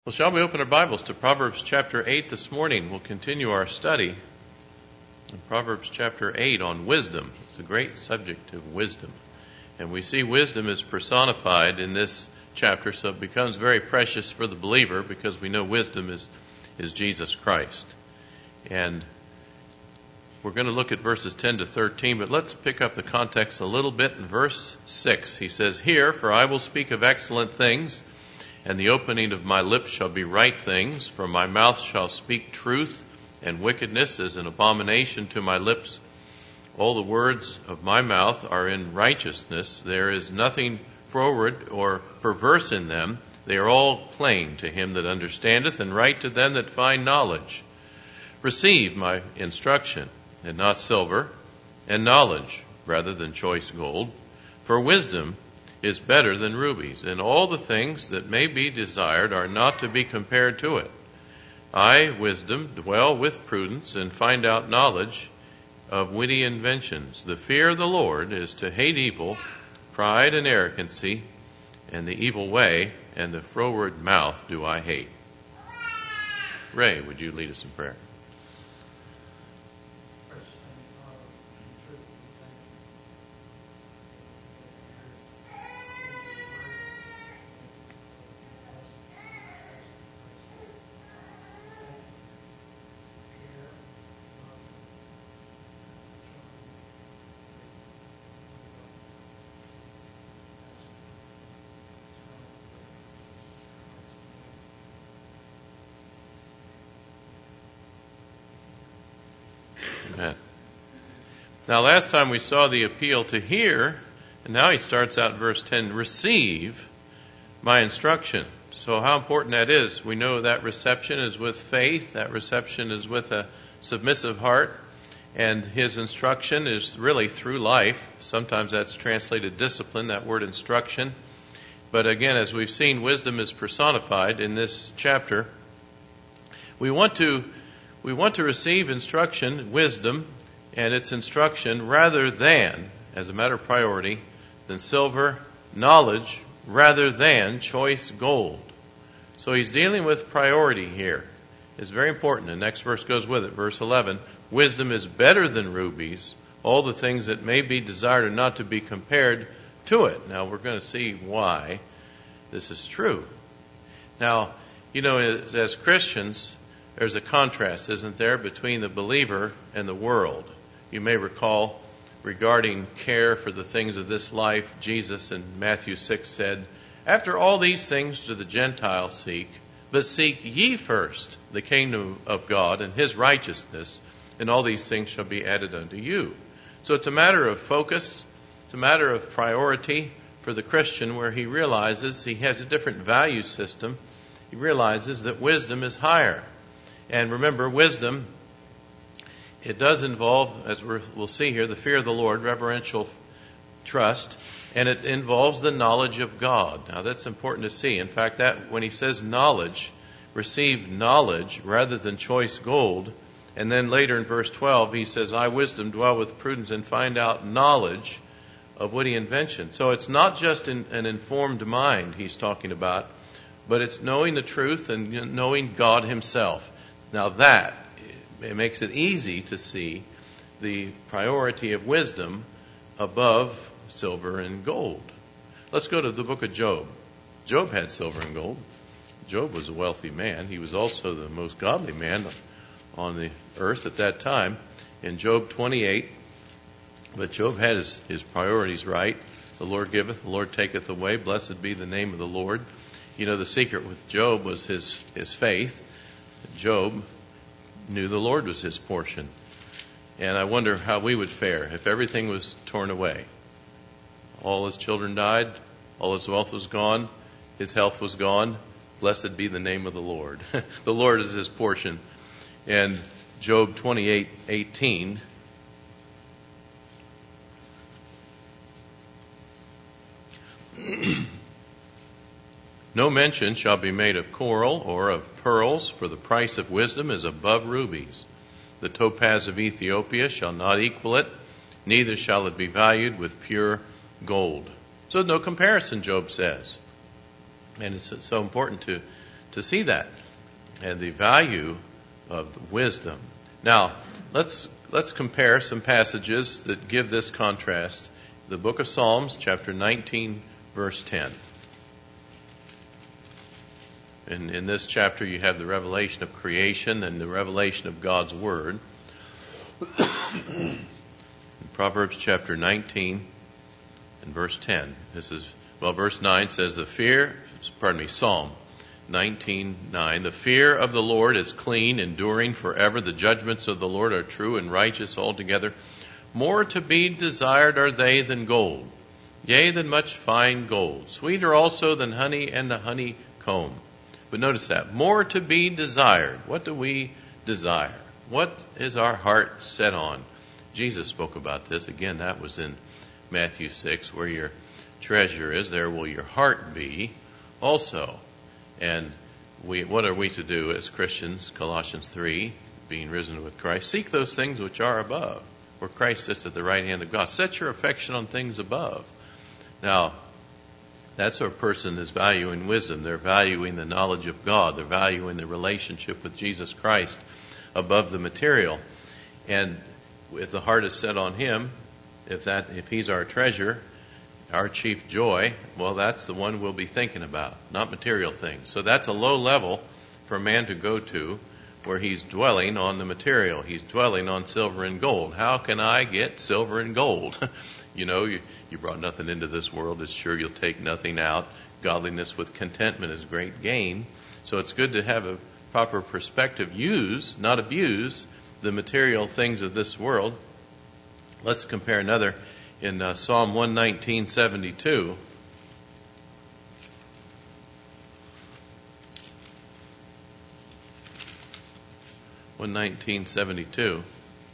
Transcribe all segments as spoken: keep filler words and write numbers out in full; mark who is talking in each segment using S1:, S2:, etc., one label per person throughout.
S1: Well, shall we open our Bibles to Proverbs chapter eight this morning? We'll continue our study in Proverbs chapter eight on wisdom. It's a great subject of wisdom. And we see wisdom is personified in this chapter, so it becomes very precious for the believer because we know wisdom is, is Jesus Christ. And we're going to look at verses ten to thirteen, but let's pick up the context a little bit in verse six. He says, "Hear, for I will speak of excellent things, and the opening of my lips shall be right things, for my mouth shall speak truth, and wickedness is an abomination to my lips. All the words of my mouth are in righteousness. There is nothing froward or perverse in them. They are all plain to him that understandeth, and right to them that find knowledge. Receive my instruction, and not silver, and knowledge rather than choice gold. For wisdom is better than rubies, and all the things that may be desired are not to be compared to it. I, wisdom, dwell with prudence, and find out knowledge of witty inventions. The fear of the Lord is to hate evil, pride and arrogancy, and the evil way, and the froward mouth do I hate." Ray, would you lead us in prayer? Amen. Now, last time we saw the appeal to hear, and now he starts out verse ten, "Receive my instruction." So how important that is. We know that reception is with faith. That reception is with a submissive heart. And his instruction is really through life. Sometimes that's translated discipline, that word instruction. But again, as we've seen, wisdom is personified in this chapter. We want to We want to receive instruction, wisdom, and its instruction rather than, as a matter of priority, than silver, knowledge, rather than choice gold. So he's dealing with priority here. It's very important. The next verse goes with it. Verse eleven, "Wisdom is better than rubies. All the things that may be desired are not to be compared to it." Now we're going to see why this is true. Now, you know, as, as Christians, there's a contrast, isn't there, between the believer and the world. You may recall regarding care for the things of this life, Jesus in Matthew six said, "After all these things do the Gentiles seek, but seek ye first the kingdom of God and his righteousness, and all these things shall be added unto you." So it's a matter of focus, it's a matter of priority for the Christian, where he realizes he has a different value system. He realizes that wisdom is higher. And remember, wisdom, it does involve, as we'll see here, the fear of the Lord, reverential trust, and it involves the knowledge of God. Now, that's important to see. In fact, that when he says knowledge, receive knowledge rather than choice gold. And then later in verse twelve, he says, "I, wisdom, dwell with prudence and find out knowledge of witty invention." So it's not just in, an informed mind he's talking about, but it's knowing the truth and knowing God himself. Now that, it makes it easy to see the priority of wisdom above silver and gold. Let's go to the book of Job. Job had silver and gold. Job was a wealthy man. He was also the most godly man on the earth at that time. In Job twenty-eight, but Job had his, his priorities right. "The Lord giveth, the Lord taketh away. Blessed be the name of the Lord." You know, the secret with Job was his, his faith. Job knew the Lord was his portion. And I wonder how we would fare if everything was torn away. All his children died, all his wealth was gone, his health was gone. Blessed be the name of the Lord. The Lord is his portion. And Job twenty-eight eighteen. "No mention shall be made of coral or of pearls, for the price of wisdom is above rubies. The topaz of Ethiopia shall not equal it, neither shall it be valued with pure gold." So no comparison, Job says. And it's so important to, to see that and the value of wisdom. Now, let's let's compare some passages that give this contrast. The book of Psalms, chapter nineteen, verse ten. And in this chapter you have the revelation of creation and the revelation of God's Word. In Proverbs chapter nineteen and verse ten. This is, well, verse nine says, the fear, pardon me, Psalm nineteen nine. The fear of the Lord is clean, enduring forever. The judgments of the Lord are true and righteous altogether. More to be desired are they than gold, yea, than much fine gold. Sweeter also than honey and the honeycomb. But notice that. More to be desired. What do we desire? What is our heart set on? Jesus spoke about this. Again, that was in Matthew six. Where your treasure is, there will your heart be also. And we, what are we to do as Christians? Colossians three, being risen with Christ. Seek those things which are above, where Christ sits at the right hand of God. Set your affection on things above. Now, that's what a person is valuing wisdom. They're valuing the knowledge of God. They're valuing the relationship with Jesus Christ above the material. And if the heart is set on Him, if that, if He's our treasure, our chief joy, well, that's the one we'll be thinking about, not material things. So that's a low level for a man to go to, where he's dwelling on the material. He's dwelling on silver and gold. How can I get silver and gold? you know, you, you brought nothing into this world. It's sure you'll take nothing out. Godliness with contentment is great gain. So it's good to have a proper perspective. Use, not abuse, the material things of this world. Let's compare another in uh, Psalm one nineteen seventy-two. one nineteen seventy-two.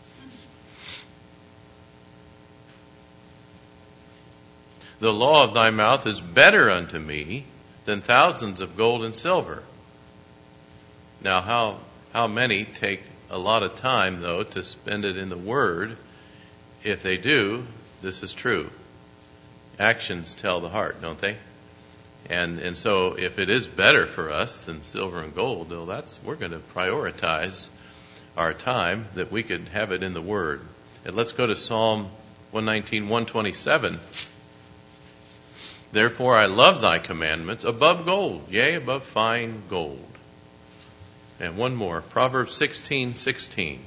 S1: The law of thy mouth is better unto me than thousands of gold and silver. Now, how how many take a lot of time, though, to spend it in the Word? If they do, this is true. Actions tell the heart, don't they? And and so if it is better for us than silver and gold, well, that's we're going to prioritize our time that we could have it in the Word. And let's go to Psalm one nineteen, one twenty-seven. Therefore I love thy commandments above gold, yea, above fine gold. And one more, Proverbs sixteen sixteen.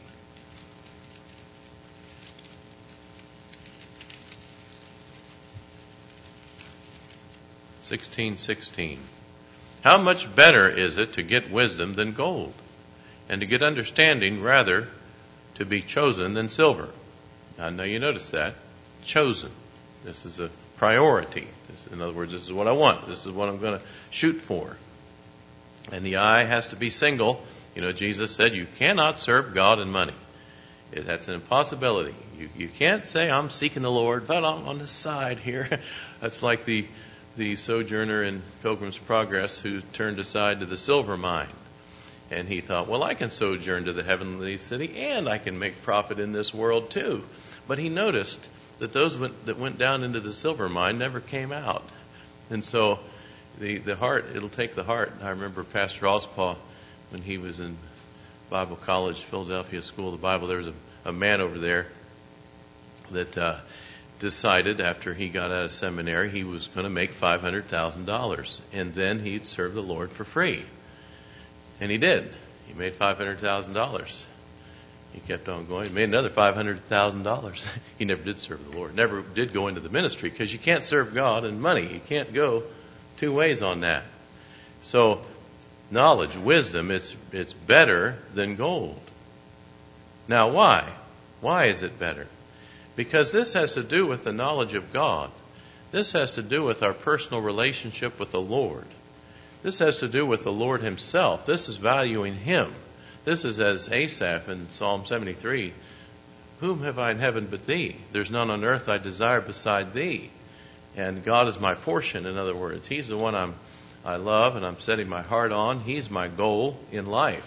S1: sixteen sixteen. How much better is it to get wisdom than gold, and to get understanding rather to be chosen than silver? Now, now you notice that. Chosen. This is a priority. This, in other words, this is what I want. This is what I'm going to shoot for. And the eye has to be single. You know, Jesus said you cannot serve God and money. That's an impossibility. You, you can't say, I'm seeking the Lord, but I'm on the side here. That's like the the sojourner in Pilgrim's Progress who turned aside to the silver mine. And he thought, well, I can sojourn to the heavenly city and I can make profit in this world too. But he noticed that those went, that went down into the silver mine never came out. And so the, the heart, it'll take the heart. I remember Pastor Ospaw, when he was in Bible College, Philadelphia School of the Bible, there was a, a man over there that uh, decided after he got out of seminary he was going to make five hundred thousand dollars. And then he'd serve the Lord for free. And he did. He made five hundred thousand dollars. He kept on going. He made another five hundred thousand dollars. He never did serve the Lord. Never did go into the ministry, because you can't serve God and money. You can't go two ways on that. So knowledge, wisdom, it's it's better than gold. Now why? Why is it better? Because this has to do with the knowledge of God. This has to do with our personal relationship with the Lord. This has to do with the Lord Himself. This is valuing Him. This is as Asaph in Psalm seventy-three, whom have I in heaven but Thee? There's none on earth I desire beside Thee. And God is my portion, in other words. He's the one I'm, I love and I'm setting my heart on. He's my goal in life.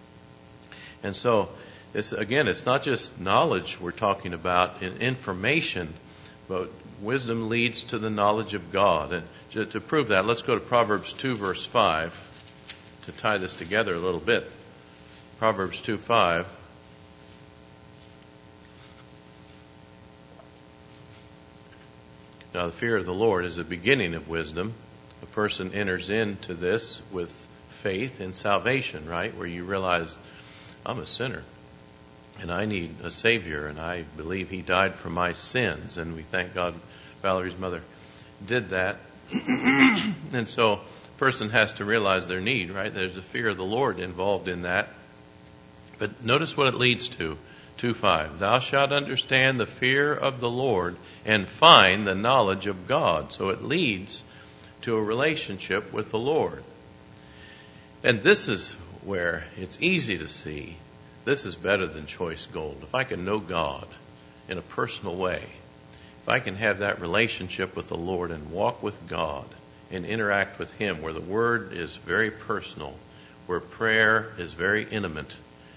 S1: And so, it's, again, it's not just knowledge we're talking about in information, but wisdom leads to the knowledge of God. And to, to prove that, let's go to Proverbs two, verse five. to tie this together a little bit. Proverbs two five. Now, the fear of the Lord is the beginning of wisdom. A person enters into this with faith in salvation, right? Where you realize, I'm a sinner, and I need a Savior, and I believe He died for my sins. And we thank God Valerie's mother did that. And so a person has to realize their need, right? There's the fear of the Lord involved in that. But notice what it leads to. two five. Thou shalt understand the fear of the Lord and find the knowledge of God. So it leads to a relationship with the Lord. And this is where it's easy to see this is better than choice gold. If I can know God in a personal way, if I can have that relationship with the Lord and walk with God and interact with Him where the Word is very personal, where prayer is very intimate,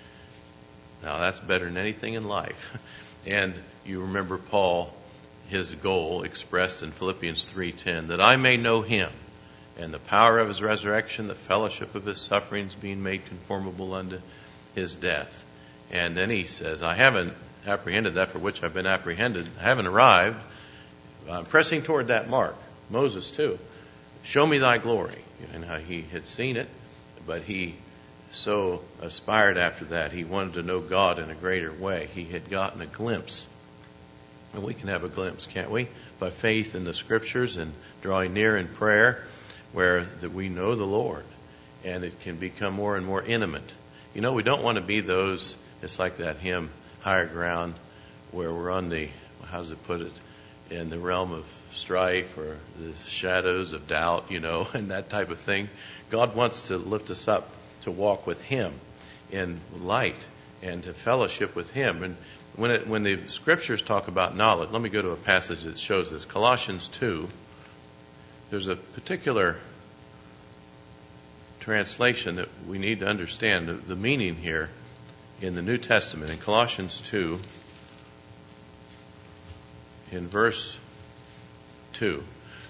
S1: now that's better than anything in life. And you remember Paul, his goal expressed in Philippians three ten, that I may know Him and the power of His resurrection, the fellowship of His sufferings, being made conformable unto His death. And then he says, I haven't apprehended that for which I've been apprehended. I haven't arrived. I'm pressing toward that mark. Moses too. Show me thy glory. And how he had seen it, but he so aspired after that. He wanted to know God in a greater way. He had gotten a glimpse. And we can have a glimpse, can't we? By faith in the Scriptures and drawing near in prayer, where that we know the Lord. And it can become more and more intimate. You know, we don't want to be those, it's like that hymn, Higher Ground, where we're on the, how does it put it, in the realm of strife or the shadows of doubt, you know, and that type of thing. God wants to lift us up to walk with Him in light and to fellowship with Him. And when it, when the Scriptures talk about knowledge, let me go to a passage that shows this. Colossians two, there's a particular translation that we need to understand the, the meaning here in the New Testament. In Colossians two, in verse two.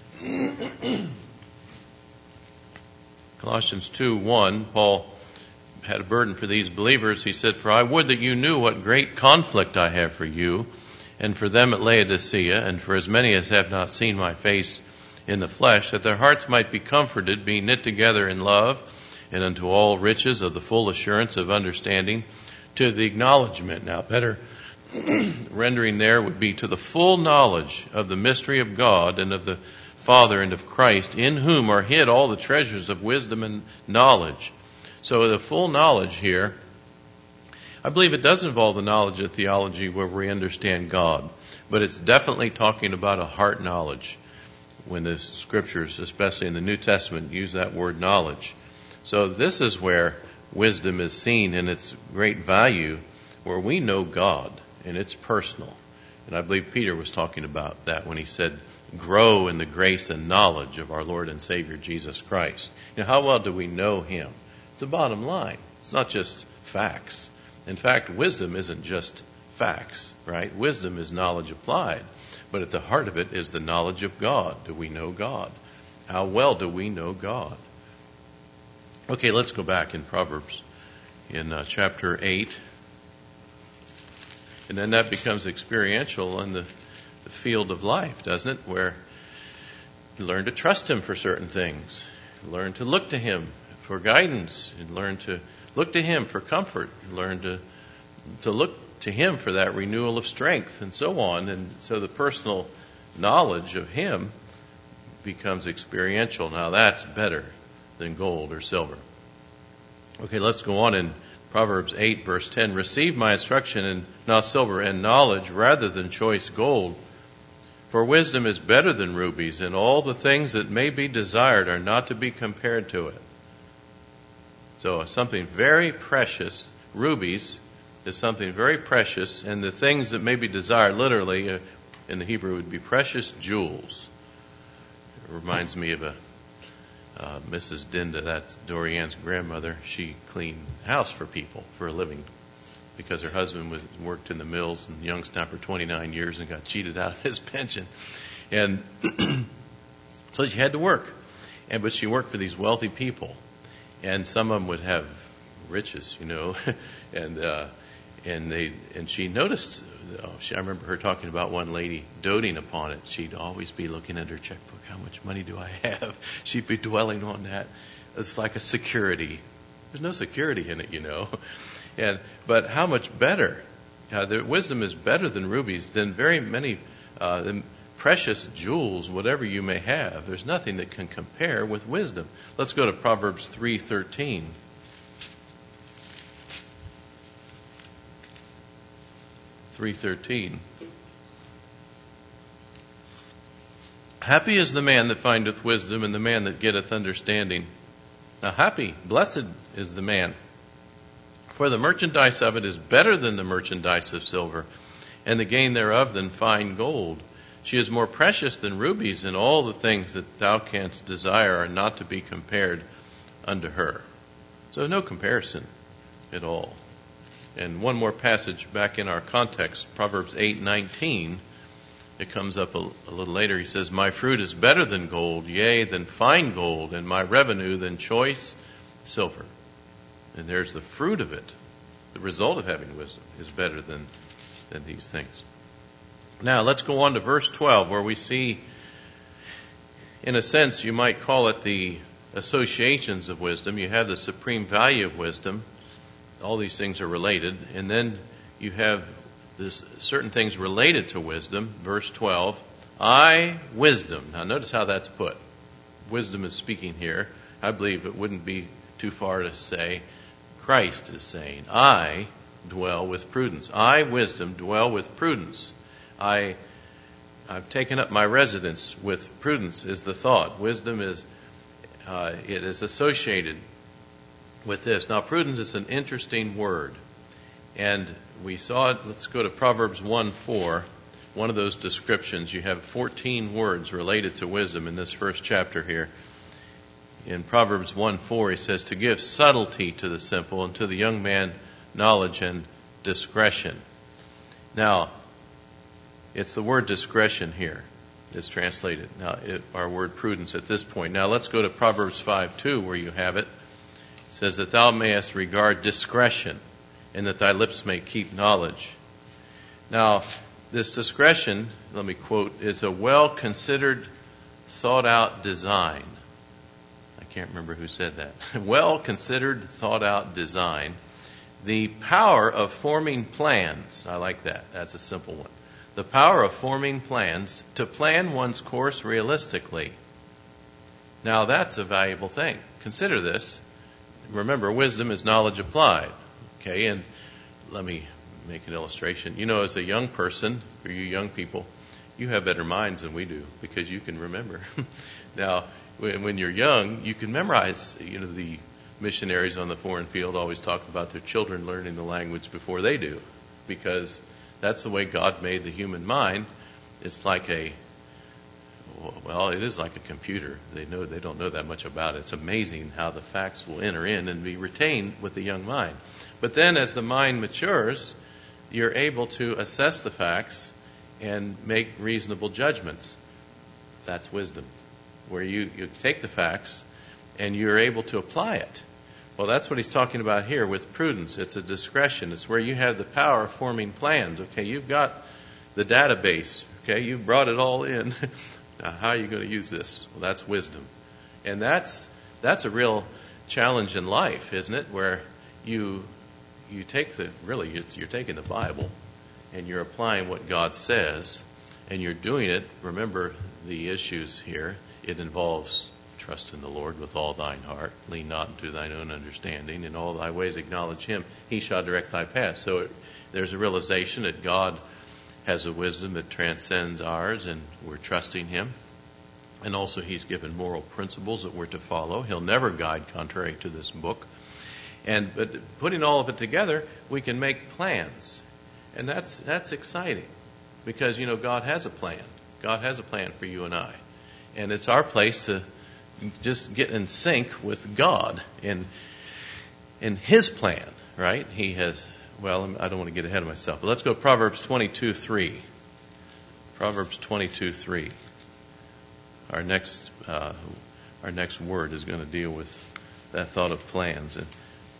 S1: Colossians two one, Paul had a burden for these believers. He said, for I would that you knew what great conflict I have for you, and for them at Laodicea, and for as many as have not seen my face in the flesh, that their hearts might be comforted, being knit together in love, and unto all riches of the full assurance of understanding, to the acknowledgement. Now, better rendering there would be to the full knowledge of the mystery of God and of the Father and of Christ, in whom are hid all the treasures of wisdom and knowledge. So the full knowledge here, I believe it does involve the knowledge of theology where we understand God, but it's definitely talking about a heart knowledge when the Scriptures, especially in the New Testament, use that word knowledge. So this is where wisdom is seen in its great value, where we know God and it's personal. And I believe Peter was talking about that when he said, grow in the grace and knowledge of our Lord and Savior Jesus Christ. Now, how well do we know Him? It's the bottom line. It's not just facts. In fact, wisdom isn't just facts, right? Wisdom is knowledge applied. But at the heart of it is the knowledge of God. Do we know God? How well do we know God? Okay, let's go back in Proverbs in uh, chapter eight. And then that becomes experiential in the, the field of life, doesn't it? Where you learn to trust Him for certain things. You learn to look to Him for guidance. You learn to look to Him for comfort. You learn to, to look to Him for that renewal of strength and so on. And so the personal knowledge of Him becomes experiential. Now that's better than gold or silver. Okay, let's go on in Proverbs eight, verse ten. Receive my instruction and not silver, and knowledge rather than choice gold. For wisdom is better than rubies, and all the things that may be desired are not to be compared to it. So something very precious, rubies, is something very precious, and the things that may be desired, literally, uh, in the Hebrew, would be precious jewels. It reminds me of a uh, Missus Dinda, that's Dorian's grandmother. She cleaned house for people for a living because her husband was worked in the mills in Youngstown for twenty-nine years and got cheated out of his pension. And so she had to work. And but she worked for these wealthy people. and some of them would have riches, you know, and uh, and they and she noticed. Oh, she, I remember her talking about one lady doting upon it. She'd always be looking at her checkbook. How much money do I have? She'd be dwelling on that. It's like a security. There's no security in it, you know. And but how much better? Uh, the wisdom is better than rubies, than very many uh, than precious jewels, whatever you may have. There's nothing that can compare with wisdom. Let's go to Proverbs three thirteen. three thirteen. Happy is the man that findeth wisdom, and the man that getteth understanding. Now happy, blessed is the man, for the merchandise of it is better than the merchandise of silver, and the gain thereof than fine gold. She is more precious than rubies, and all the things that thou canst desire are not to be compared unto her. So no comparison at all. And one more passage back in our context, Proverbs eight nineteen. It comes up a, a little later. He says, my fruit is better than gold, yea, than fine gold, and my revenue than choice silver. And there's the fruit of it. The result of having wisdom is better than, than these things. Now, let's go on to verse twelve, where we see, in a sense, you might call it the associations of wisdom. You have the supreme value of wisdom. All these things are related. And then you have this certain things related to wisdom. Verse twelve, I, wisdom. Now notice how that's put. Wisdom is speaking here. I believe it wouldn't be too far to say Christ is saying, I dwell with prudence. I, wisdom, dwell with prudence. I, I've taken up my residence with prudence is the thought. Wisdom is, uh, it is associated with this. Now, prudence is an interesting word. And we saw it. Let's go to Proverbs one four. One of those descriptions. You have fourteen words related to wisdom in this first chapter here. In Proverbs one four, he says, to give subtlety to the simple, and to the young man knowledge and discretion. Now, it's the word discretion here that's translated. Now, it, our word prudence at this point. Now, let's go to Proverbs five two, where you have it. It says that thou mayest regard discretion, and that thy lips may keep knowledge. Now, this discretion, let me quote, is a well-considered, thought-out design. I can't remember who said that. Well-considered, thought-out design. The power of forming plans. I like that. That's a simple one. The power of forming plans to plan one's course realistically. Now, that's a valuable thing. Consider this. Remember, wisdom is knowledge applied. Okay, and let me make an illustration. You know, as a young person, or you young people, you have better minds than we do because you can remember. Now, when you're young, you can memorize. You know, the missionaries on the foreign field always talk about their children learning the language before they do, because that's the way God made the human mind. It's like a Well, it is like a computer. They know they don't know that much about it. It's amazing how the facts will enter in and be retained with the young mind. But then as the mind matures, you're able to assess the facts and make reasonable judgments. That's wisdom, where you, you take the facts and you're able to apply it. Well, that's what he's talking about here with prudence. It's a discretion. It's where you have the power of forming plans. Okay, you've got the database. Okay, you've brought it all in. Now, how are you going to use this? Well, that's wisdom. And that's that's a real challenge in life, isn't it? Where you you take the, really, it's, you're taking the Bible and you're applying what God says, and you're doing it. Remember the issues here. It involves trust in the Lord with all thine heart. Lean not into thine own understanding. In all thy ways acknowledge him. He shall direct thy path. So it, there's a realization that God has a wisdom that transcends ours, and we're trusting him. And also he's given moral principles that we're to follow. He'll never guide contrary to this book. And but putting all of it together, we can make plans. And that's that's exciting, because, you know, God has a plan. God has a plan for you and I. And it's our place to just get in sync with God in in his plan, right? He has, well, I don't want to get ahead of myself, but let's go Proverbs twenty-two three. Proverbs twenty-two three. Our next uh, our next word is going to deal with that thought of plans. And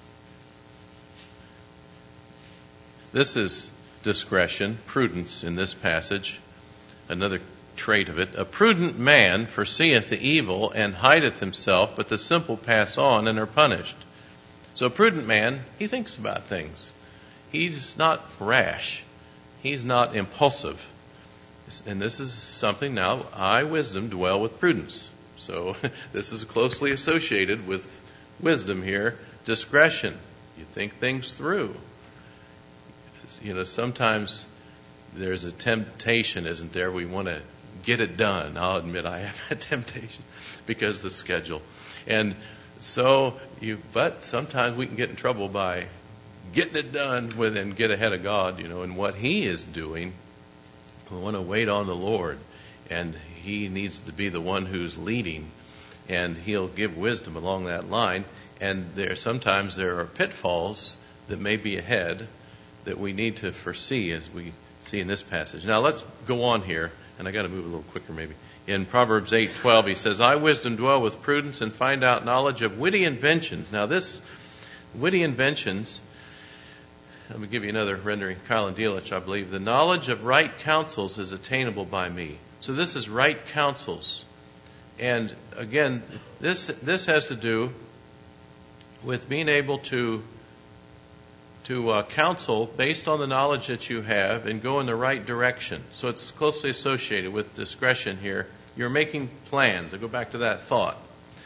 S1: this is discretion, prudence in this passage. Another trait of it. A prudent man foreseeth the evil and hideth himself, but the simple pass on and are punished. So a prudent man, he thinks about things. He's not rash. He's not impulsive. And this is something now, I, wisdom, dwell with prudence. So this is closely associated with wisdom here. Discretion. You think things through. You know, sometimes there's a temptation, isn't there? We want to get it done. I'll admit I have a temptation because of the schedule. And so you, but sometimes we can get in trouble by getting it done with and get ahead of God, you know, and what He is doing. We want to wait on the Lord, and He needs to be the one who's leading, and He'll give wisdom along that line. And there sometimes there are pitfalls that may be ahead that we need to foresee, as we see in this passage. Now let's go on here, and I got to move a little quicker maybe. In Proverbs eight twelve, he says, I, wisdom, dwell with prudence and find out knowledge of witty inventions. Now this witty inventions, let me give you another rendering. Kyle and Dielich, I believe. The knowledge of right counsels is attainable by me. So this is right counsels. And again, this this has to do with being able to to uh, counsel based on the knowledge that you have and go in the right direction. So it's closely associated with discretion here. You're making plans. I go back to that thought.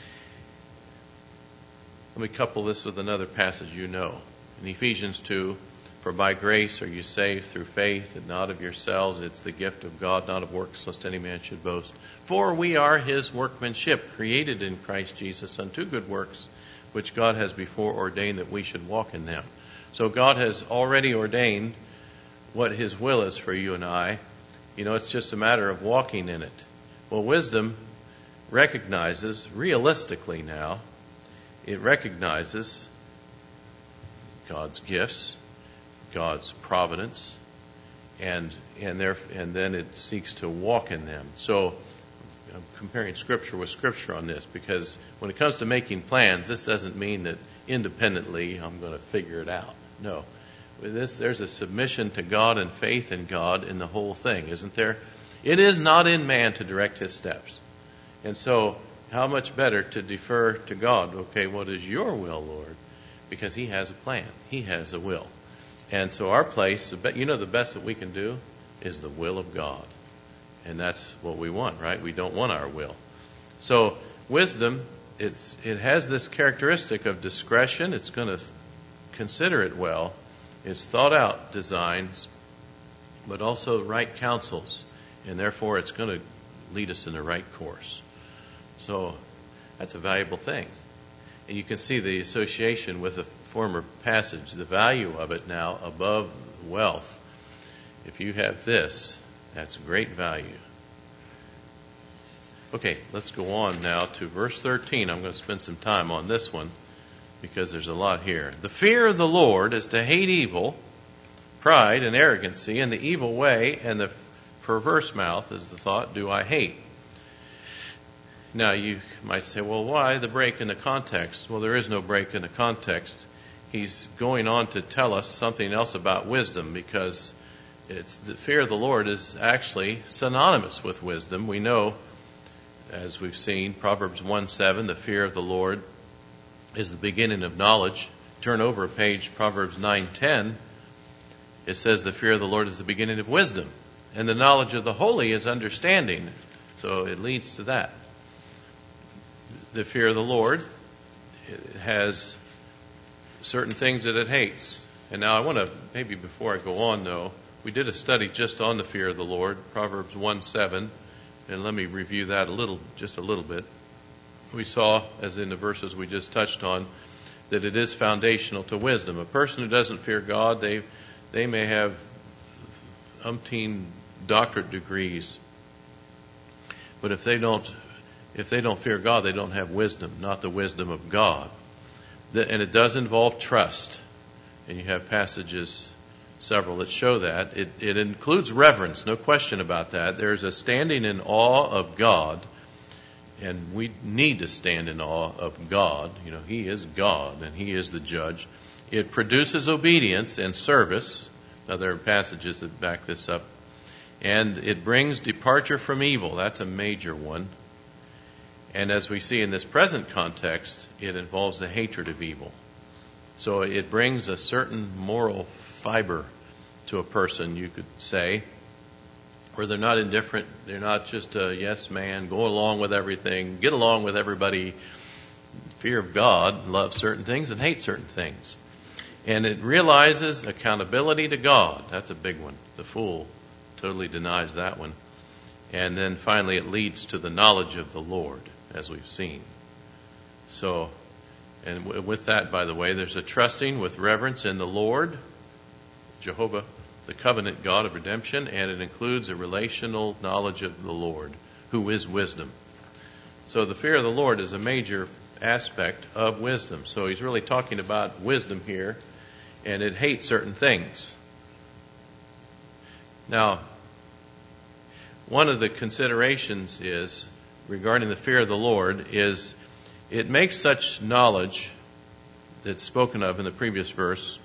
S1: Let me couple this with another passage you know. In Ephesians two, for by grace are you saved through faith, and not of yourselves. It's the gift of God, not of works, lest any man should boast. For we are His workmanship, created in Christ Jesus unto good works, which God has before ordained that we should walk in them. So God has already ordained what His will is for you and I. You know, it's just a matter of walking in it. Well, wisdom recognizes, realistically now, it recognizes God's gifts, God's providence, and and there and then it seeks to walk in them. So I'm comparing Scripture with Scripture on this, because when it comes to making plans, this doesn't mean that independently I'm going to figure it out. No. With this, there's a submission to God and faith in God in the whole thing, isn't there? It is not in man to direct his steps. And so how much better to defer to God? Okay, what is your will, Lord? Because He has a plan. He has a will. And so our place, you know, the best that we can do is the will of God. And that's what we want, right? We don't want our will. So wisdom, it's it has this characteristic of discretion. It's going to consider it well. It's thought out designs, but also right counsels. And therefore it's going to lead us in the right course. So that's a valuable thing. And you can see the association with the former passage, the value of it now above wealth. If you have this, that's great value. Okay, let's go on now to verse thirteen. I'm going to spend some time on this one because there's a lot here. The fear of the Lord is to hate evil, pride and arrogancy, and the evil way, and the perverse mouth is the thought, do I hate. Now you might say, well, why the break in the context? Well, there is no break in the context. He's going on to tell us something else about wisdom, because it's the fear of the Lord is actually synonymous with wisdom. We know, as we've seen, Proverbs one seven, the fear of the Lord is the beginning of knowledge. Turn over a page, Proverbs nine ten. It says the fear of the Lord is the beginning of wisdom, and the knowledge of the holy is understanding. So it leads to that. The fear of the Lord has certain things that it hates. And now I want to, maybe before I go on though, we did a study just on the fear of the Lord, Proverbs one seven, and let me review that a little, just a little bit. We saw, as in the verses we just touched on, that it is foundational to wisdom. A person who doesn't fear God, they they may have umpteen doctorate degrees, but if they don't if they don't fear God, they don't have wisdom, not the wisdom of God. And it does involve trust, and you have passages, several, that show that. It, it includes reverence, no question about that. There's a standing in awe of God, And we need to stand in awe of God. You know, He is God and He is the judge. It produces obedience and service. Now, there are passages that back this up. And it brings departure from evil. That's a major one. And as we see in this present context, it involves the hatred of evil. So it brings a certain moral fiber to a person, you could say, where they're not indifferent. They're not just a yes man, go along with everything, get along with everybody. Fear of God, love certain things and hate certain things. And it realizes accountability to God. That's a big one. The fool totally denies that one. And then finally it leads to the knowledge of the Lord, as we've seen. So, and w- with that, by the way, there's a trusting with reverence in the Lord, Jehovah, the covenant God of redemption, and it includes a relational knowledge of the Lord, who is wisdom. So the fear of the Lord is a major aspect of wisdom. So he's really talking about wisdom here, and it hates certain things. Now, one of the considerations is, regarding the fear of the Lord, is it makes such knowledge that's spoken of in the previous verse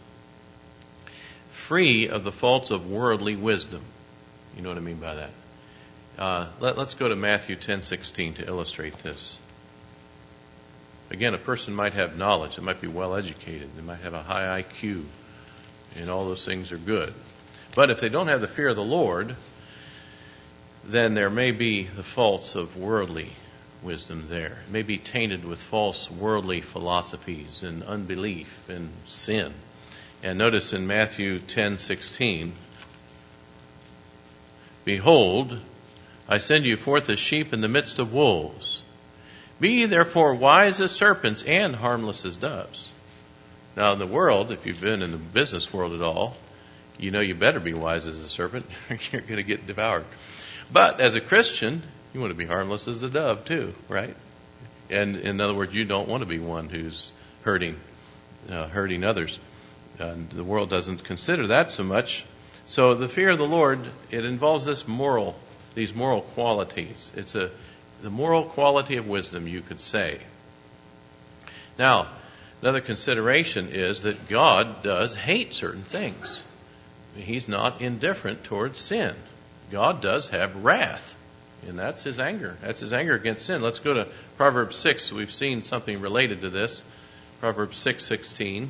S1: free of the faults of worldly wisdom. You know what I mean by that? Uh, let, let's go to Matthew ten sixteen to illustrate this. Again, a person might have knowledge. They might be well educated. They might have a high I Q. And all those things are good. But if they don't have the fear of the Lord, then there may be the faults of worldly wisdom there. It may be tainted with false worldly philosophies and unbelief and sin. And notice in Matthew ten sixteen, behold, I send you forth as sheep in the midst of wolves. Be ye therefore wise as serpents and harmless as doves. Now in the world, if you've been in the business world at all, you know you better be wise as a serpent or you're going to get devoured. But as a Christian, you want to be harmless as a dove too, right? And in other words, you don't want to be one who's hurting, uh, hurting others. And the world doesn't consider that so much. So the fear of the Lord, it involves this moral, these moral qualities. It's a the moral quality of wisdom, you could say. Now, another consideration is that God does hate certain things. He's not indifferent towards sin. God does have wrath, and that's His anger. That's His anger against sin. Let's go to Proverbs six. We've seen something related to this. Proverbs six sixteen.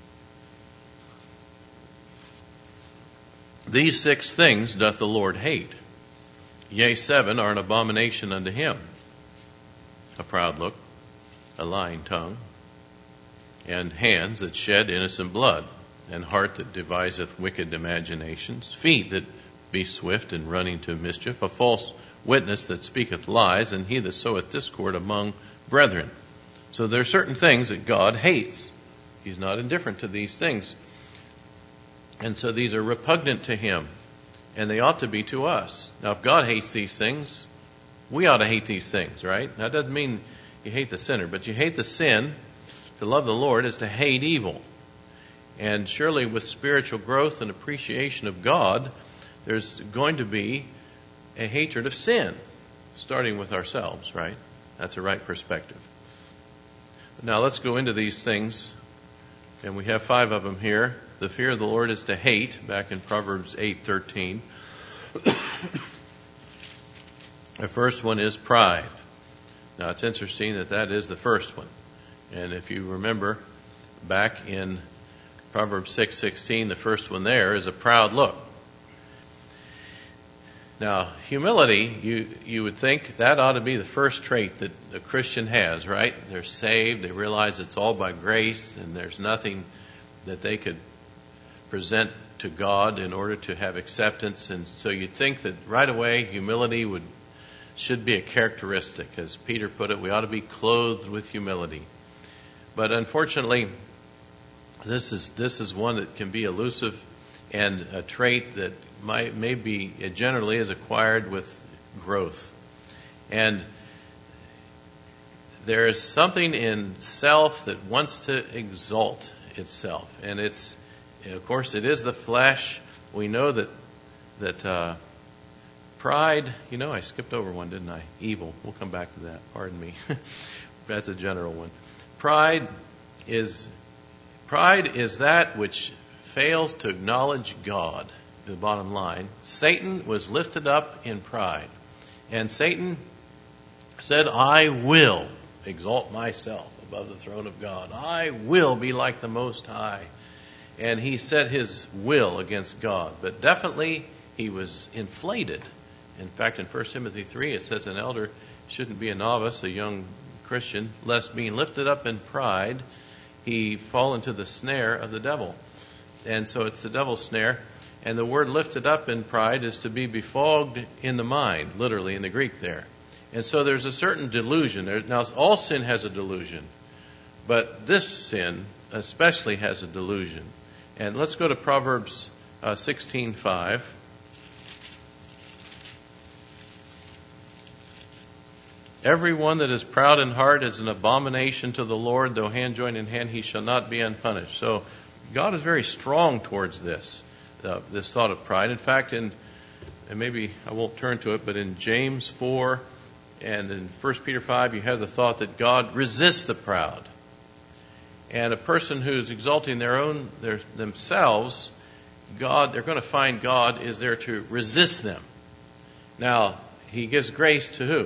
S1: These six things doth the Lord hate. Yea, seven are an abomination unto Him. A proud look, a lying tongue, and hands that shed innocent blood, and heart that deviseth wicked imaginations, feet that be swift in running to mischief, a false witness that speaketh lies, and he that soweth discord among brethren. So there are certain things that God hates. He's not indifferent to these things. And so these are repugnant to Him, and they ought to be to us. Now, if God hates these things, we ought to hate these things, right? That doesn't mean you hate the sinner, but you hate the sin. To love the Lord is to hate evil. And surely with spiritual growth and appreciation of God, there's going to be a hatred of sin, starting with ourselves, right? That's a right perspective. Now let's go into these things, and we have five of them here. The fear of the Lord is to hate, back in Proverbs eight thirteen. The first one is pride. Now it's interesting that that is the first one. And if you remember, back in Proverbs six sixteen, the first one there is a proud look. Now, humility, you, you would think that ought to be the first trait that a Christian has, right? They're saved, they realize it's all by grace, and there's nothing that they could present to God in order to have acceptance. And so you'd think that right away humility would should be a characteristic. As Peter put it, we ought to be clothed with humility. But unfortunately, this is this is one that can be elusive, and a trait that might maybe it generally is acquired with growth. And there is something in self that wants to exalt itself, and it's, of course, it is the flesh. We know that that uh, pride, you know, I skipped over one, didn't I? Evil. We'll come back to that. Pardon me. That's a general one. Pride is pride is that which fails to acknowledge God. The bottom line. Satan was lifted up in pride. And Satan said, I will exalt myself above the throne of God. I will be like the Most High. And he set his will against God. But definitely he was inflated. In fact, in First Timothy three, it says an elder shouldn't be a novice, a young Christian, lest being lifted up in pride, he fall into the snare of the devil. And so it's the devil's snare. And the word lifted up in pride is to be befogged in the mind, literally in the Greek there. And so there's a certain delusion. There, now, all sin has a delusion. But this sin especially has a delusion. And let's go to Proverbs uh, sixteen five. Everyone that is proud in heart is an abomination to the Lord, though hand joined in hand he shall not be unpunished. So God is very strong towards this, uh, this thought of pride. In fact, in and maybe I won't turn to it, but in James four and in First Peter five, you have the thought that God resists the proud. And a person who's exalting their own their, themselves, God, they're going to find God is there to resist them. Now, he gives grace to who?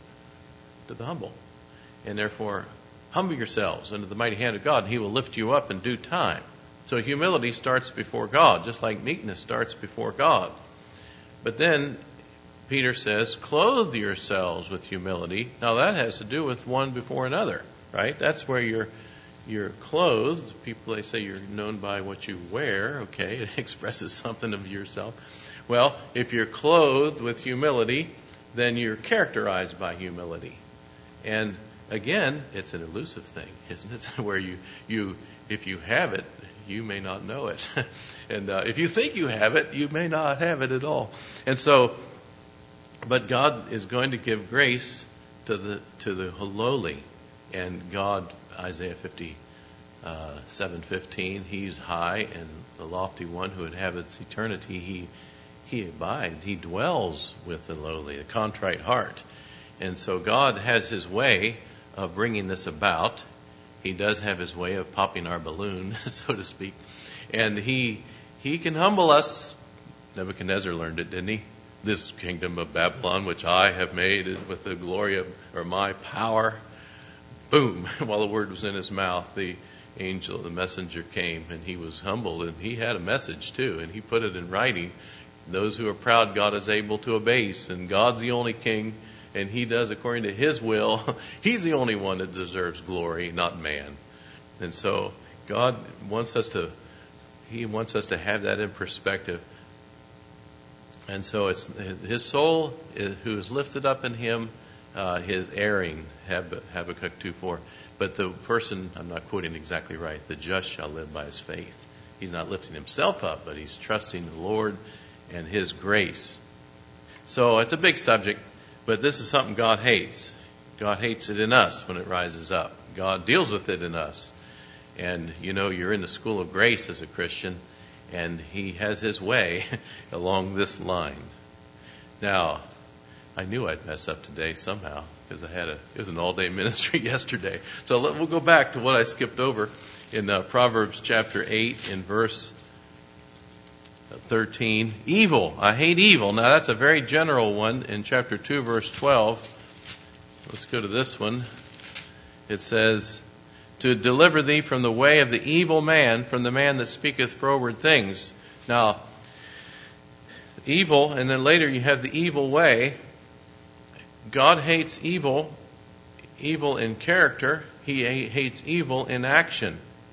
S1: To the humble. And therefore, humble yourselves under the mighty hand of God, and he will lift you up in due time. So humility starts before God, just like meekness starts before God. But then Peter says, clothe yourselves with humility. Now that has to do with one before another, right? That's where you're you're clothed. People, they say you're known by what you wear. Okay, it expresses something of yourself. Well, if you're clothed with humility, then you're characterized by humility. And again, it's an elusive thing, isn't it? Where you, you, if you have it, you may not know it. And uh, if you think you have it, you may not have it at all. And so, but God is going to give grace to the to the lowly. And God, Isaiah fifty-seven fifteen, he's high, and the lofty one who inhabits eternity, he he abides, he dwells with the lowly, the contrite heart. And so God has his way of bringing this about. He does have his way of popping our balloon, so to speak. And he he can humble us. Nebuchadnezzar learned it, didn't he? This kingdom of Babylon, which I have made with the glory of, or my power. Boom, while the word was in his mouth, the angel, the messenger came, and he was humbled, and he had a message too, and he put it in writing. Those who are proud, God is able to abase, and God's the only king, and he does according to his will. He's the only one that deserves glory, not man. And so God wants us to, he wants us to have that in perspective. And so it's his soul is, who is lifted up in him, uh, his erring, Habakkuk two four. But the person, I'm not quoting exactly right, the just shall live by his faith. He's not lifting himself up, but he's trusting the Lord and his grace. So it's a big subject, but this is something God hates. God hates it in us when it rises up. God deals with it in us. And you know, you're in the school of grace as a Christian, and he has his way along this line. Now, I knew I'd mess up today somehow, because I had a, it was an all-day ministry yesterday. So let, we'll go back to what I skipped over in uh, Proverbs chapter eight in verse thirteen. Evil. I hate evil. Now that's a very general one in chapter two, verse twelve. Let's go to this one. It says, to deliver thee from the way of the evil man, from the man that speaketh froward things. Now, evil, and then later you have the evil way. God hates evil, evil in character. He hates evil in action.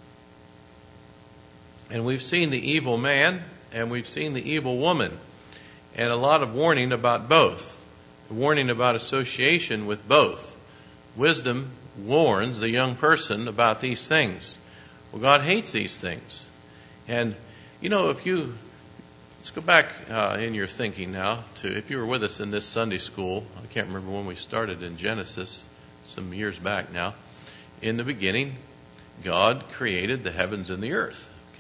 S1: And we've seen the evil man, and we've seen the evil woman. And a lot of warning about both. Warning about association with both. Wisdom warns the young person about these things. Well, God hates these things. And, you know, if you, let's go back uh, in your thinking now to, if you were with us in this Sunday school, I can't remember when we started in Genesis, some years back now. In the beginning, God created the heavens and the earth. Okay?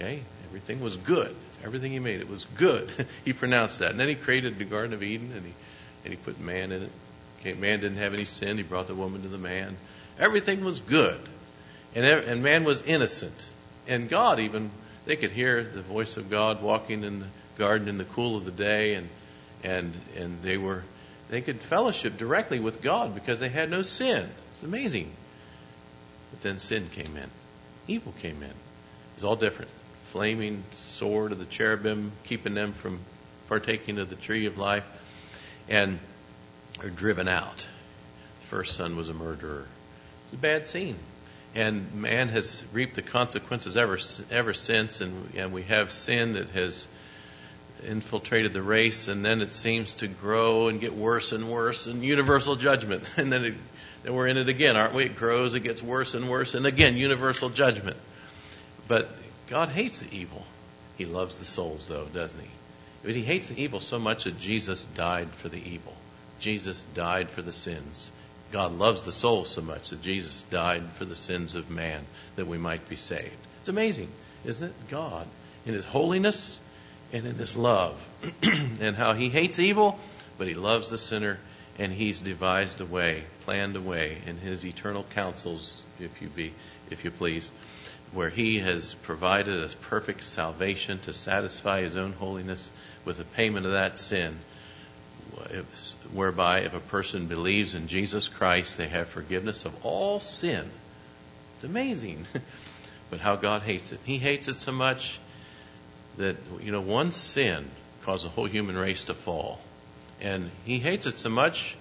S1: Everything was good. Everything he made, it was good. He pronounced that. And then he created the Garden of Eden, and he and he put man in it. Okay, man didn't have any sin. He brought the woman to the man. Everything was good. And, and man was innocent. And God even, they could hear the voice of God walking in the garden in the cool of the day, and and and they were they could fellowship directly with God because they had no sin. It's amazing. But then sin came in. Evil came in. It's all different. Flaming sword of the cherubim, keeping them from partaking of the tree of life, and are driven out. The first son was a murderer. It's a bad scene. And man has reaped the consequences ever ever since, and, and we have sin that has infiltrated the race, and then it seems to grow and get worse and worse, and universal judgment. And then, it, then we're in it again, aren't we? It grows, it gets worse and worse, and again, universal judgment. But God hates the evil. He loves the souls, though, doesn't he? But he hates the evil so much that Jesus died for the evil. Jesus died for the sins. God loves the soul so much that Jesus died for the sins of man, that we might be saved. It's amazing, isn't it? God, in his holiness and in his love, and how he hates evil, but he loves the sinner, and he's devised a way, planned a way in his eternal counsels, if you be, if you please, where he has provided us perfect salvation to satisfy his own holiness with the payment of that sin, if, whereby if a person believes in Jesus Christ, they have forgiveness of all sin. It's amazing. But how God hates it. He hates it so much that, you know, one sin caused the whole human race to fall. And he hates it so much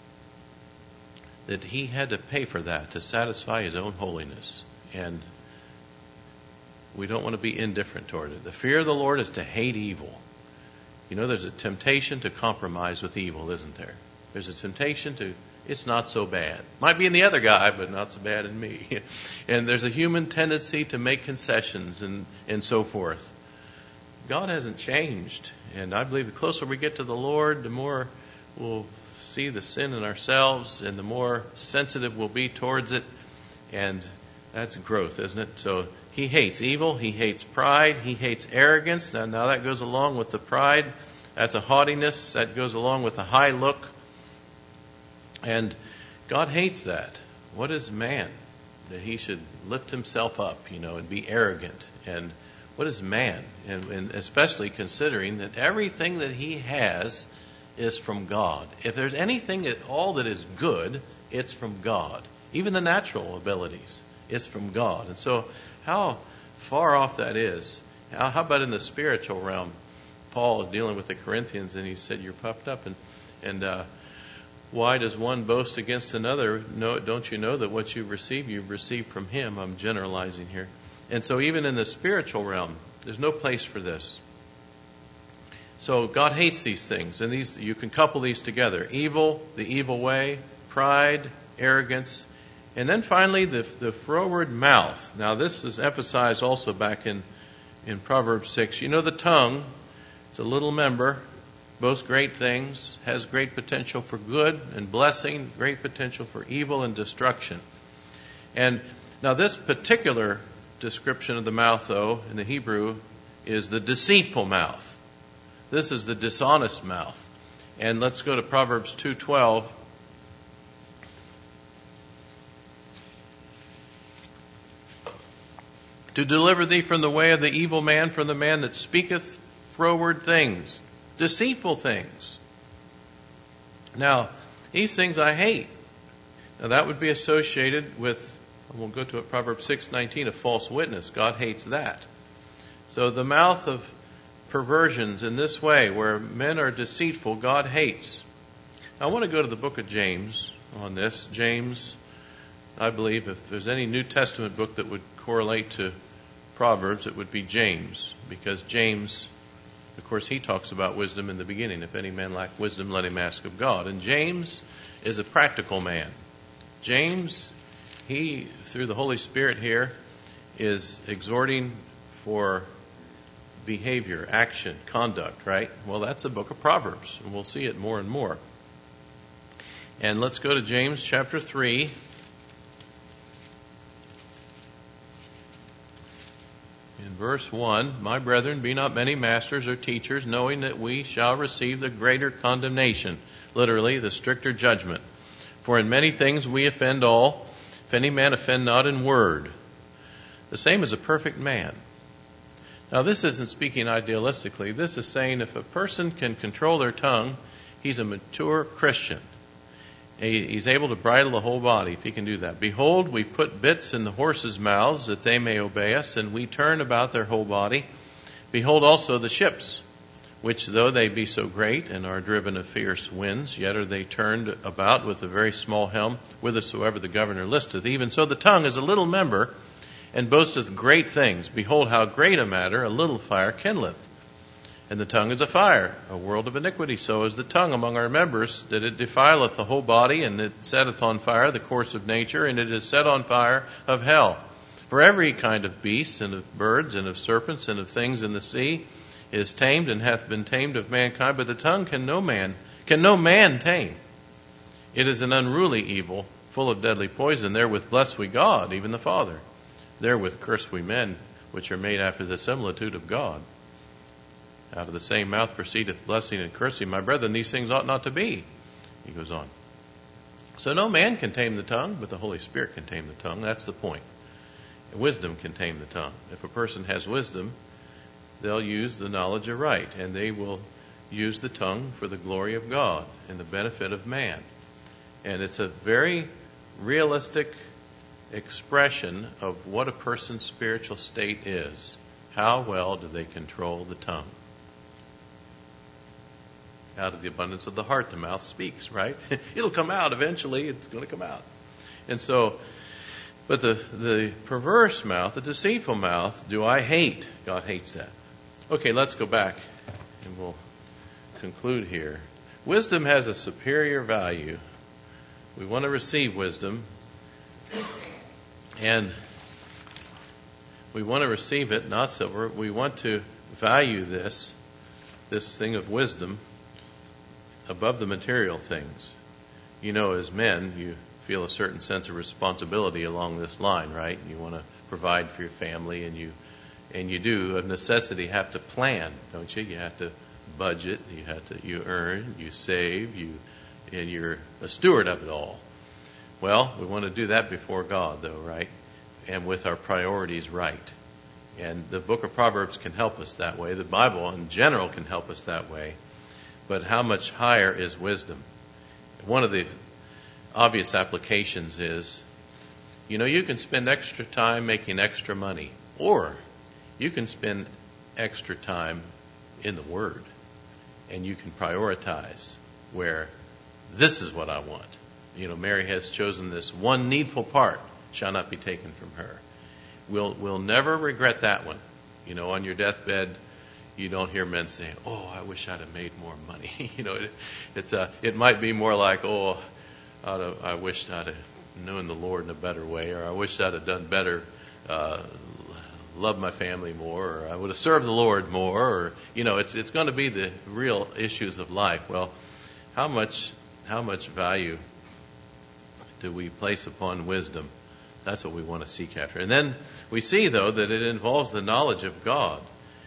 S1: that he had to pay for that to satisfy his own holiness. And we don't want to be indifferent toward it. The fear of the Lord is to hate evil. You know, there's a temptation to compromise with evil, isn't there? There's a temptation to, it's not so bad. Might be in the other guy, but not so bad in me. And there's a human tendency to make concessions and, and so forth. God hasn't changed. And I believe the closer we get to the Lord, the more we'll see the sin in ourselves, and the more sensitive we'll be towards it. And that's growth, isn't it? So he hates evil. He hates pride. He hates arrogance. Now, now that goes along with the pride. That's a haughtiness. That goes along with a high look. And God hates that. What is man? That he should lift himself up, you know, and be arrogant. And what is man? And, and especially considering that everything that he has is from God. If there's anything at all that is good, it's from God. Even the natural abilities, it's from God. And so how far off that is. How, how about in the spiritual realm? Paul is dealing with the Corinthians, and he said, you're puffed up. And, and uh, why does one boast against another? No, don't you know that what you've received, you've received from him? I'm generalizing here. And so even in the spiritual realm, there's no place for this. So God hates these things. And these you can couple these together. Evil, the evil way, pride, arrogance, and then finally, the, the froward mouth. Now, this is emphasized also back in, in Proverbs six. You know, the tongue, it's a little member, boasts great things, has great potential for good and blessing, great potential for evil and destruction. And now this particular description of the mouth, though, in the Hebrew, is the deceitful mouth. This is the dishonest mouth. And let's go to Proverbs two twelve. To deliver thee from the way of the evil man, from the man that speaketh froward things, deceitful things. Now, these things I hate. Now, that would be associated with, we'll go to it, Proverbs six nineteen, a false witness. God hates that. So the mouth of perversions in this way, where men are deceitful, God hates. Now, I want to go to the book of James on this. James, I believe, if there's any New Testament book that would correlate to Proverbs, it would be James, because James, of course, he talks about wisdom in the beginning. If any man lack wisdom, let him ask of God. And James is a practical man. James, he, through the Holy Spirit here, is exhorting for behavior, action, conduct, right? Well, that's a book of Proverbs, and we'll see it more and more. And let's go to James chapter three. in verse one, my brethren, be not many masters or teachers, knowing that we shall receive the greater condemnation, literally, the stricter judgment. For in many things we offend all, if any man offend not in word, the same as a perfect man. Now this isn't speaking idealistically. This is saying if a person can control their tongue, he's a mature Christian. He's able to bridle the whole body if he can do that. Behold, we put bits in the horses' mouths that they may obey us, and we turn about their whole body. Behold also the ships, which though they be so great and are driven of fierce winds, yet are they turned about with a very small helm, whithersoever the governor listeth. Even so the tongue is a little member, and boasteth great things. Behold, how great a matter a little fire kindleth. And the tongue is a fire, a world of iniquity. So is the tongue among our members, that it defileth the whole body, and it setteth on fire the course of nature, and it is set on fire of hell. For every kind of beasts, and of birds, and of serpents, and of things in the sea, is tamed, and hath been tamed of mankind. But the tongue can no man, can no man tame. It is an unruly evil, full of deadly poison. Therewith bless we God, even the Father. Therewith curse we men, which are made after the similitude of God. Out of the same mouth proceedeth blessing and cursing. My brethren, these things ought not to be. He goes on. So no man can tame the tongue, but the Holy Spirit can tame the tongue. That's the point. Wisdom can tame the tongue. If a person has wisdom, they'll use the knowledge of right, and they will use the tongue for the glory of God and the benefit of man. And it's a very realistic expression of what a person's spiritual state is. How well do they control the tongue? Out of the abundance of the heart, the mouth speaks, right? It'll come out eventually. It's going to come out. And so, but the, the perverse mouth, the deceitful mouth, do I hate? God hates that. Okay, let's go back and we'll conclude here. Wisdom has a superior value. We want to receive wisdom, and we want to receive it, not silver. We want to value this, this thing of wisdom, above the material things. You know, as men, you feel a certain sense of responsibility along this line, right? You want to provide for your family, and you and you do, of necessity, have to plan, don't you? You have to budget, you have to, you earn, you save, you, and you're a steward of it all. Well, we want to do that before God, though, right? And with our priorities right. And the book of Proverbs can help us that way. The Bible in general can help us that way. But how much higher is wisdom? One of the obvious applications is, you know, you can spend extra time making extra money, or you can spend extra time in the Word, and you can prioritize where this is what I want. You know, Mary has chosen this one needful part shall not be taken from her. We'll, we'll never regret that one. You know, on your deathbed, you don't hear men saying, "Oh, I wish I'd have made more money." you know, it, it's uh, it might be more like, "Oh, I'd have, I wish I'd have known the Lord in a better way," or "I wish I'd have done better, uh, loved my family more," or "I would have served the Lord more," or you know, it's it's going to be the real issues of life. Well, how much how much value do we place upon wisdom? That's what we want to seek after. And then we see, though, that it involves the knowledge of God,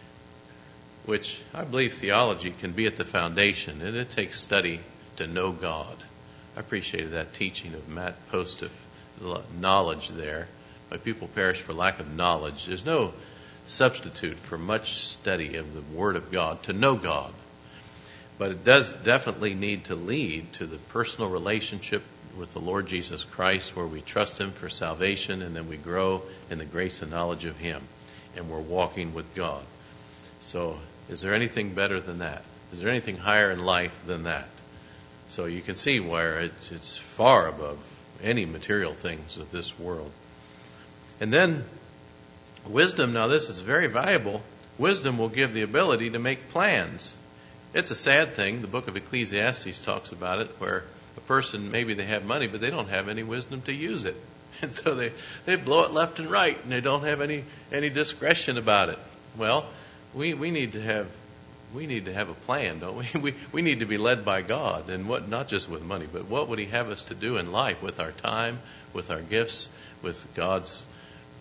S1: which I believe theology can be at the foundation, and it takes study to know God. I appreciated that teaching of Matt Postiff, the knowledge there. My people perish for lack of knowledge. There's no substitute for much study of the Word of God to know God. But it does definitely need to lead to the personal relationship with the Lord Jesus Christ, where we trust Him for salvation, and then we grow in the grace and knowledge of Him, and we're walking with God. So is there anything better than that? Is there anything higher in life than that? So you can see where it's, it's far above any material things of this world. And then wisdom, now this is very valuable. Wisdom will give the ability to make plans. It's a sad thing. The book of Ecclesiastes talks about it, where a person, maybe they have money, but they don't have any wisdom to use it. And so they, they blow it left and right, and they don't have any, any discretion about it. Well, we, we need to have we need to have a plan, don't we? We we need to be led by God, and what not just with money, but what would He have us to do in life with our time, with our gifts, with God's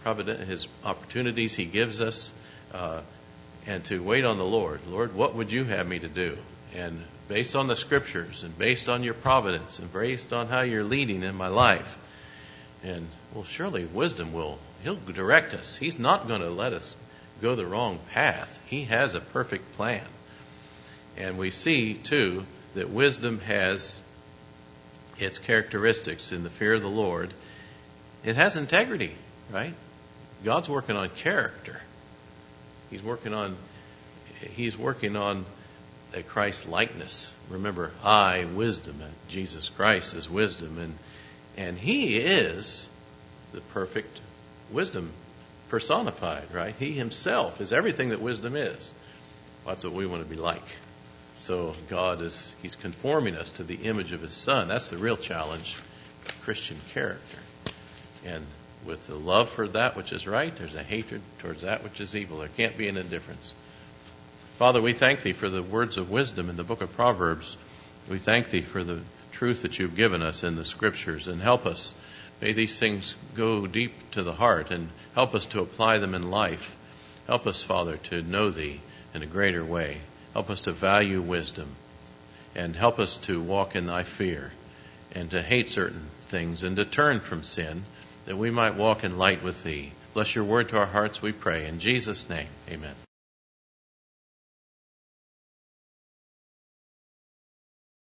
S1: provident, His opportunities He gives us, uh, and to wait on the Lord. Lord, what would you have me to do? And based on the Scriptures, and based on your providence, and based on how you're leading in my life, and well, surely wisdom will, He'll direct us. He's not going to let us go the wrong path. He has a perfect plan. And we see, too, that wisdom has its characteristics in the fear of the Lord. It has integrity, right? God's working on character. He's working on, He's working on a Christ likeness. Remember, I, wisdom, and Jesus Christ is wisdom, and and He is the perfect wisdom personified, right? He Himself is everything that wisdom is. That's what we want to be like. So God is, He's conforming us to the image of His Son. That's the real challenge of Christian character. And with the love for that which is right, there's a hatred towards that which is evil. There can't be an indifference. Father, we thank Thee for the words of wisdom in the book of Proverbs. We thank Thee for the truth that You've given us in the Scriptures, and help us. May these things go deep to the heart and help us to apply them in life. Help us, Father, to know Thee in a greater way. Help us to value wisdom, and help us to walk in Thy fear, and to hate certain things, and to turn from sin, that we might walk in light with Thee. Bless Your word to our hearts, we pray. In Jesus' name, amen.